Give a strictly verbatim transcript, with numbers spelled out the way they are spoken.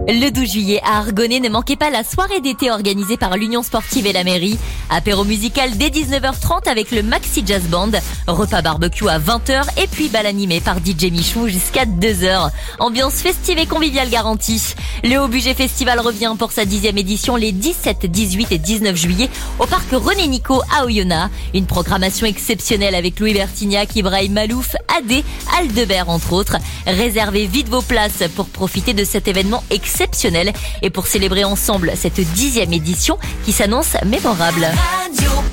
Le douze juillet à Argonnet, ne manquez pas la soirée d'été organisée par l'Union Sportive et la mairie. Apéro musical dès dix-neuf heures trente avec le Maxi Jazz Band. Repas barbecue à vingt heures et puis bal animé par D J Michou jusqu'à deux heures. Ambiance festive et conviviale garantie. Le Haut Budget Festival revient pour sa dixième édition les dix-sept, dix-huit et dix-neuf juillet au parc René Nico à Oyonnax. Une programmation exceptionnelle avec Louis Bertignac, Ibrahim Malouf, Adé, Aldebert entre autres. Réservez vite vos places pour profiter de cet événement exceptionnel. exceptionnel et pour célébrer ensemble cette dixième édition qui s'annonce mémorable. Radio.